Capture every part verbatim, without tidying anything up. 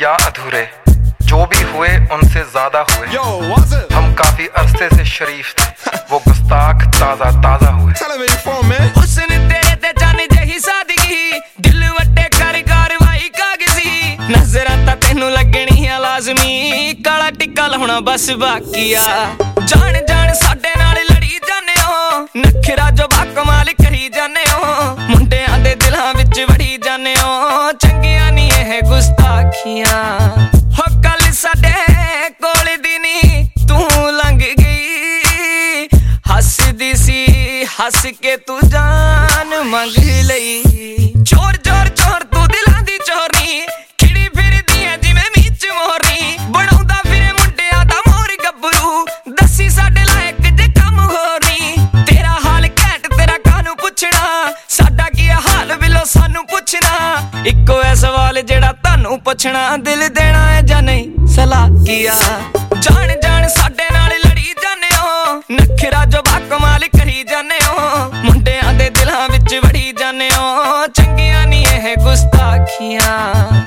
या अधूरे, जो भी हुए उनसे ज्यादा हुए। Yo, what's it? हम काफी अरसे से शरीफ थे, वो गुस्ताख ताजा ताजा हुए। Tell him where you from, man. हुस्न तेरे ते जान जही सादगी, दिल वट्टे कर कारवाई कागजी। नजरां तां तैनू लगणियां लाजमी, काला टिक्का लाउणा बस बाकी आ। जान जान साडे नाल लड़ी जाने हो, नखरा जो बाकमाल करी जाने हो। मुंडियां दे दिलां विच वड़ी जाने हो, चंगियां नी एह गुस्ताखियां। हो कल साडे कोल दी नी तू लंघ गई, हसदी सी हस के तू जान मंग लई। चोर चोर चोर तू दिलां दी चोरनी, खिड़ी फिरदी ऐ जिवें मीच मोरनी। बनाउंदा फिरे मुंडियां दा मोर गब्बरू, दस्सी साडे लायक जे कम होर नी। तेरा हाल घैंट तेरा कानू पुछना, साडा की हाल बिलो सानू पुछना। इक्को ऐ सवाल जेड़ा तानू पुछना, दिल देना है जां नहीं सलाह किया। जान जान साडे नाल लड़ी जाने हो, नखरा जो बाकमाल करी जाने हो। मुंडियां दे दिलां विच वड़ी जाने हो, चंगियां नी एह गुस्ताखियां।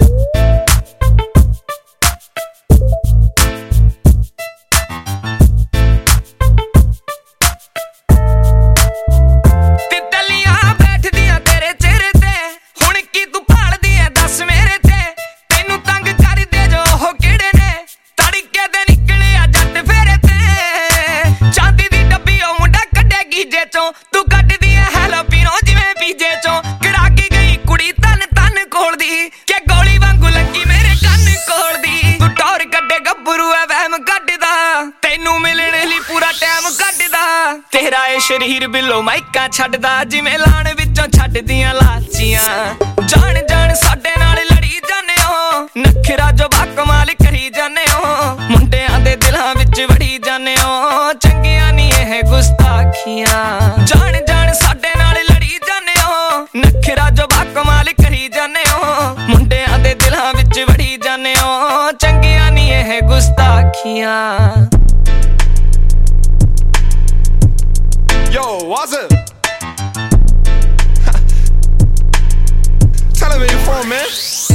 तू कटदी है हैलो पीनो जिवें पीजे चों, कड़ाकी गई कुड़ी तन तन कोलदी, के गोली वांगू लगी मेरे कन कोलदी। तू टौर कड्डे गब्बरू है वहम कड्डदा, तैनू मिलने लई पूरा टाइम कड्डदा। तेरा ए शरीर बिलो माइका छड्डदा, जिवें लाण विचों छड्डदियां लाचियां। जान जान साडे नाल लड़ी जाने हो, नखरा जो बाकमाल करी जाने हो। मुंडियां दे दिलां विच वड़ी जाने हो, चंगियां नी एह गुस्ताखियां। जान जान साडे नाल लड़ी जाने हो, नखरा जो बाकमाल करी जाने हो। मुंडियां दे दिलां विच वड़ी जाने हो, चंगियां नी एह गुस्ताखियां। Yo, what's it? Tell him where you from, man.